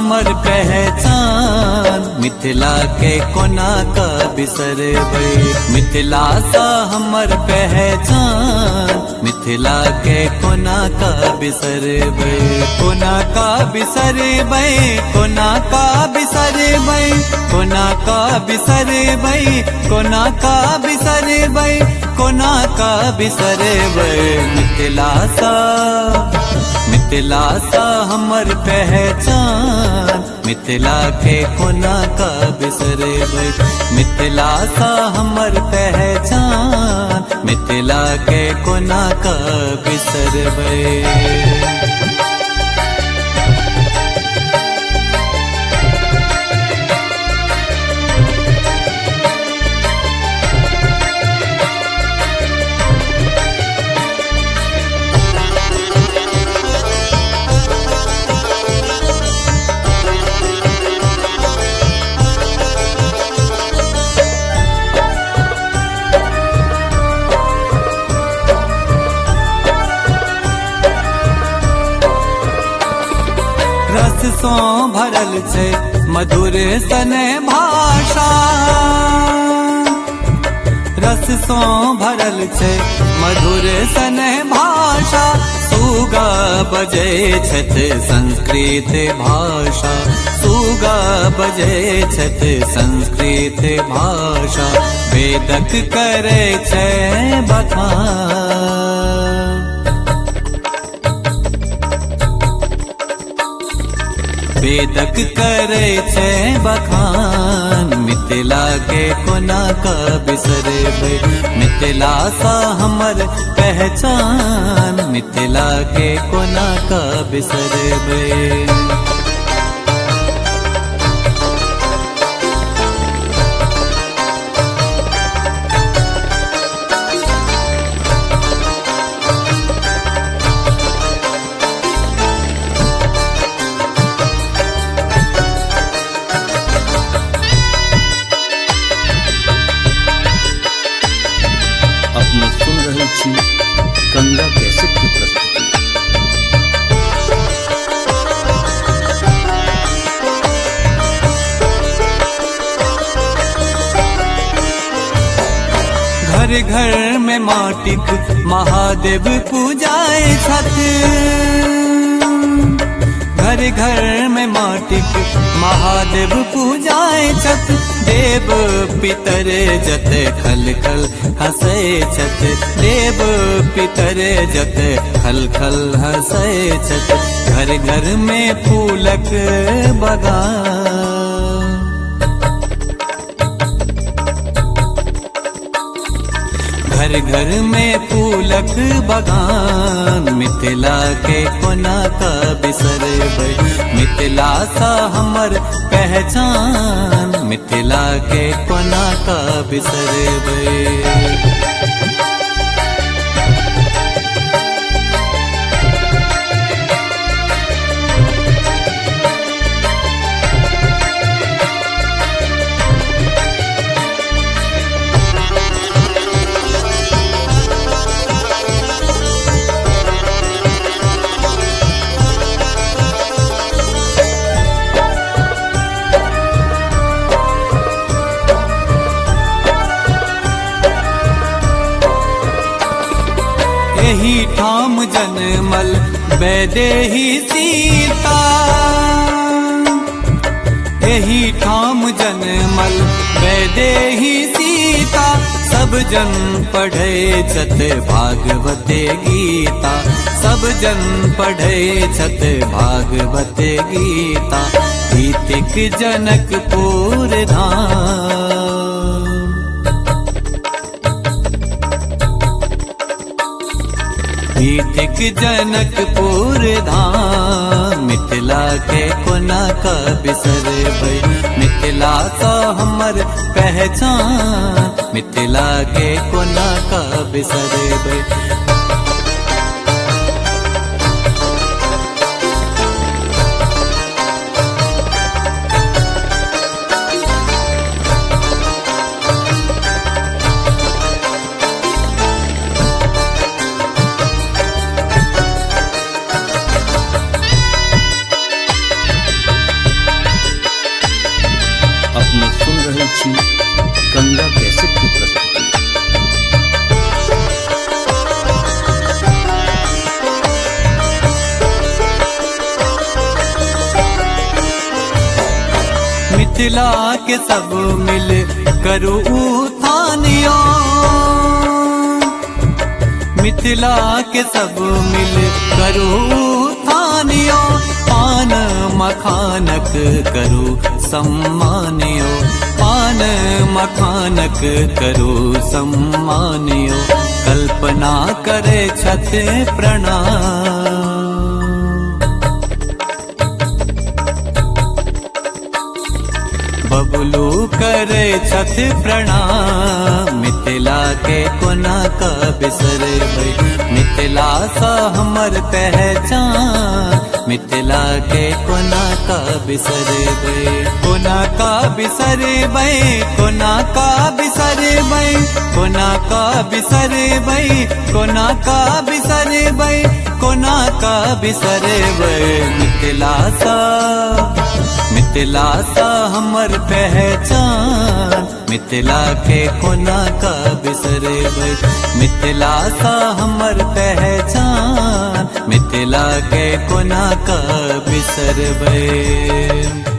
हमर पहचान, मिथिला के कोना का बिसरबै। मिथिला सा हमर पहचान, मिथिला के कोना का बिसरबै। कोना का बिसरबै, कोना का बिसरबै, कोना का बिसरबै, कोना का बिसरबै, कोना का बिसरबै। मिथिला सा हमर पहचान, मिथिला के कोना का बिसरबै। मिथिला सा हमर पहचान, मिथिला के कोना का बिसरबै। रस सो भरल छै मधुर सने भाषा, रस सो भरल छै मधुर सने भाषा। सुगा बजै छथि संस्कृत भाषा, सुगा बजै छथि संस्कृत भाषा। वेदक करै छै बखान, वेदक करे छै बखान। मिथिला के कोना का बिसरबै। मिथिला सा हमर पहचान, मिथिला के कोना का बिसरबै। अपने सुन रहे छी गंगा कैसेट की प्रस्तुति। घर घर में माटिक महादेव पूजाए छथि, घर घर में माटिक महादेव पूजाए छथि। देव पितर जते खल खल हंसै छथि, देव पितर जते खल खल हंसै छथि। घर घर में फूलक बगान, घर घर में फूलक बगान। मिथिला के कोना का बिसरबै। मिथिला सा हमर पहचान, मिथिला के कोना का बिसरबै। एही ठाम जनमल वैदेही सीता, एही ठाम जनमल वैदेही सीता। सब जन पढ़े छथ भागवते गीता, सब जन पढ़े छथ भागवते गीता। भीतिक जनकपुर धाम, भीतिक जनकपुर धाम। मिथिला के कोना का बिसरबै। मिथिला सा हमर पहचान, मिथिला के कोना का बिसरबै। मिथिला के सब मिल करू थानियो, मिथिला के सब मिल करू थानियो, पान मखानक करू सम्मानियो, पान मखानक करू सम्मानियो, कल्पना करे छत प्रणाम। बबलू करे छत प्रणाम, मिथिला के कोना का बिसर भई, मिथिला सा हमर पहचान, मिथिला के कोना का बिसर भई, कोना का बिसर भई, कोना का बिसर भई, कोना का बिसर भई, कोना का बिसर भई, कोना का बिसर भई, मिथिला सा, मिथिला सा हमर पहचान, मिथिला के कोना का बिसर भई, मिथिला सा हमर पहचान, मिथिला के कोना का बिसर भई।